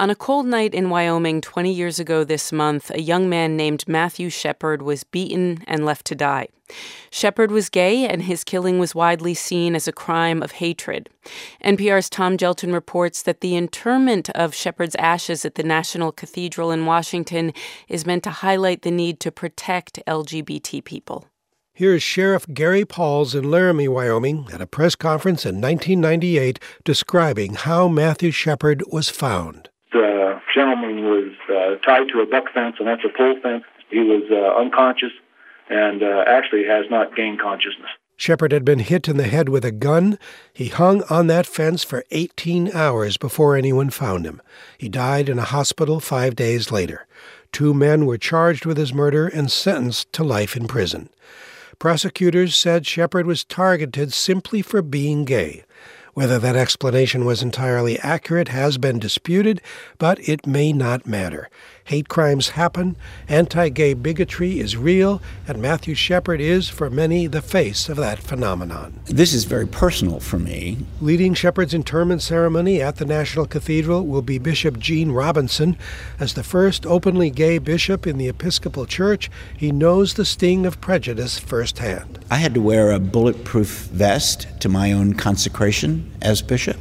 On a cold night in Wyoming 20 years ago this month, a young man named Matthew Shepard was beaten and left to die. Shepard was gay, and his killing was widely seen as a crime of hatred. NPR's Tom Gelton reports that the interment of Shepard's ashes at the National Cathedral in Washington is meant to highlight the need to protect LGBT people. Here's Sheriff Gary Pauls in Laramie, Wyoming, at a press conference in 1998 describing how Matthew Shepard was found. The gentleman was tied to a buck fence, and that's a pole fence. He was unconscious and actually has not gained consciousness. Shepard had been hit in the head with a gun. He hung on that fence for 18 hours before anyone found him. He died in a hospital 5 days later. 2 men were charged with his murder and sentenced to life in prison. Prosecutors said Shepard was targeted simply for being gay. Whether that explanation was entirely accurate has been disputed, but it may not matter. Hate crimes happen, anti-gay bigotry is real, and Matthew Shepard is, for many, the face of that phenomenon. This is very personal for me. Leading Shepard's interment ceremony at the National Cathedral will be Bishop Gene Robinson. As the first openly gay bishop in the Episcopal Church, he knows the sting of prejudice firsthand. I had to wear a bulletproof vest to my own consecration as bishop.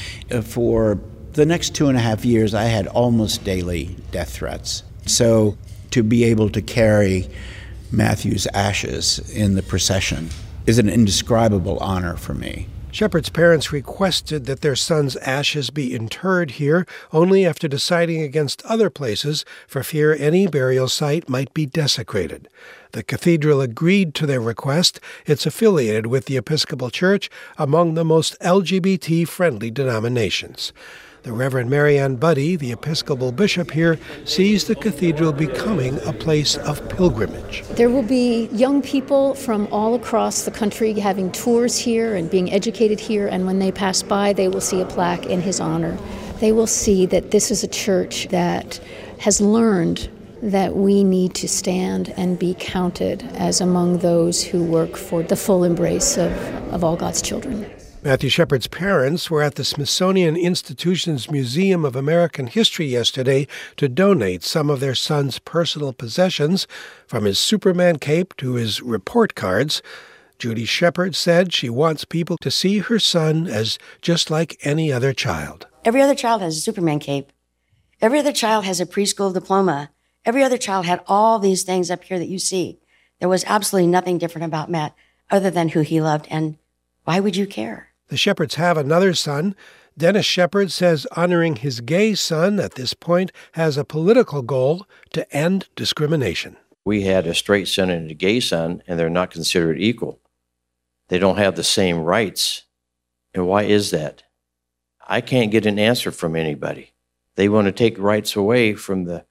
For the next 2.5 years, I had almost daily death threats. So to be able to carry Matthew's ashes in the procession is an indescribable honor for me. Shepard's parents requested that their son's ashes be interred here only after deciding against other places for fear any burial site might be desecrated. The cathedral agreed to their request. It's affiliated with the Episcopal Church, among the most LGBT-friendly denominations. The Reverend Marianne Buddy, the Episcopal bishop here, sees the cathedral becoming a place of pilgrimage. There will be young people from all across the country having tours here and being educated here, and when they pass by, they will see a plaque in his honor. They will see that this is a church that has learned that we need to stand and be counted as among those who work for the full embrace of all God's children. Matthew Shepard's parents were at the Smithsonian Institution's Museum of American History yesterday to donate some of their son's personal possessions, from his Superman cape to his report cards. Judy Shepard said she wants people to see her son as just like any other child. Every other child has a Superman cape. Every other child has a preschool diploma. Every other child had all these things up here that you see. There was absolutely nothing different about Matt other than who he loved, and why would you care? The Shepards have another son. Dennis Shepard says honoring his gay son at this point has a political goal to end discrimination. We had a straight son and a gay son, and they're not considered equal. They don't have the same rights. And why is that? I can't get an answer from anybody. They want to take rights away from the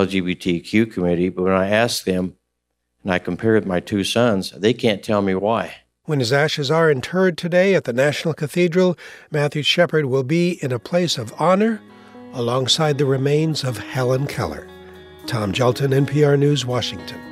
LGBTQ community, but when I ask them and I compare my 2 sons, they can't tell me why. When his ashes are interred today at the National Cathedral, Matthew Shepard will be in a place of honor alongside the remains of Helen Keller. Tom Gelton, NPR News, Washington.